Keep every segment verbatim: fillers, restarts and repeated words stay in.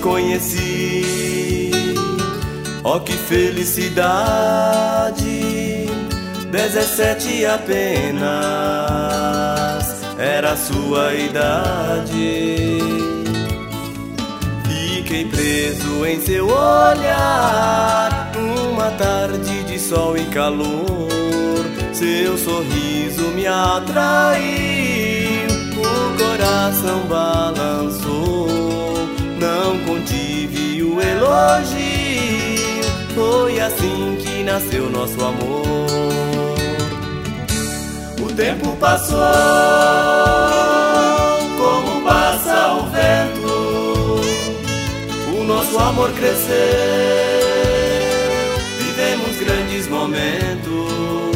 conheci. Oh, que felicidade! Dezessete apenas era a sua idade. Fiquei preso em seu olhar numa tarde de sol e calor. Seu sorriso me atraiu, o coração balançou. Não contive o elogio, foi assim que nasceu nosso amor. O tempo passou, como passa o vento. O nosso amor cresceu, vivemos grandes momentos,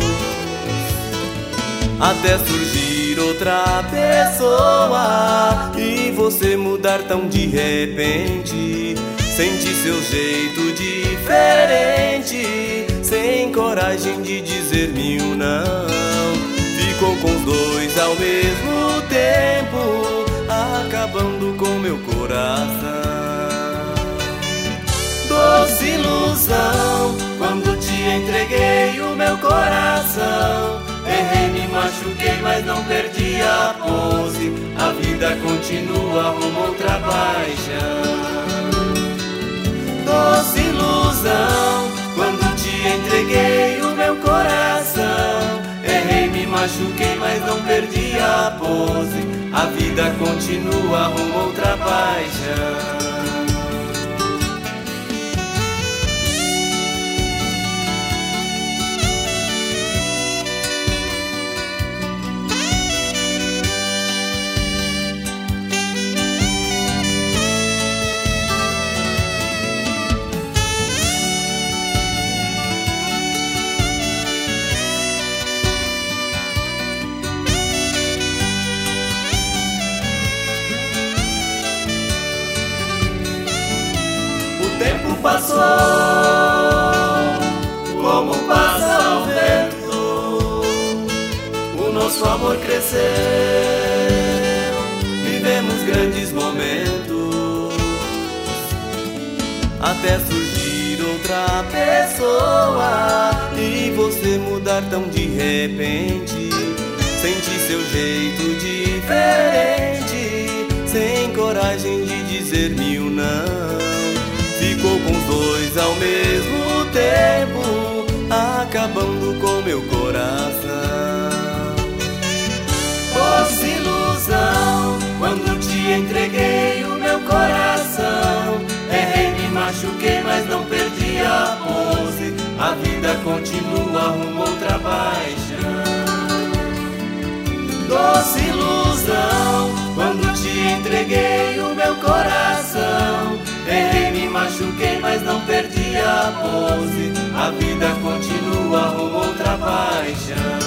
até surgir outra pessoa e você mudar tão de repente. Senti seu jeito diferente, sem coragem de dizer mil não. Ficou com os dois ao mesmo tempo, acabando com meu coração. Doce ilusão, quando te entreguei o meu coração. Errei, me machuquei, mas não perdi a pose. A vida continua rumo a outra paixão. Doce ilusão, quando te entreguei o meu coração. Errei, me machuquei, mas não perdi a pose. A vida continua rumo a outra paixão. O tempo passou, como passa o vento. O nosso amor cresceu, vivemos grandes momentos, até surgir outra pessoa e você mudar tão de repente. Senti seu jeito diferente, sem coragem de dizer mil não. Ficou com os dois ao mesmo tempo, acabando com meu coração. Doce ilusão, quando te entreguei o meu coração. Errei, me machuquei, mas não perdi a pose. A vida continua rumo a outra paixão. Doce ilusão, quando te entreguei o meu coração. Errei, me machuquei, mas não perdi a pose. A vida continua rumo a outra paixão.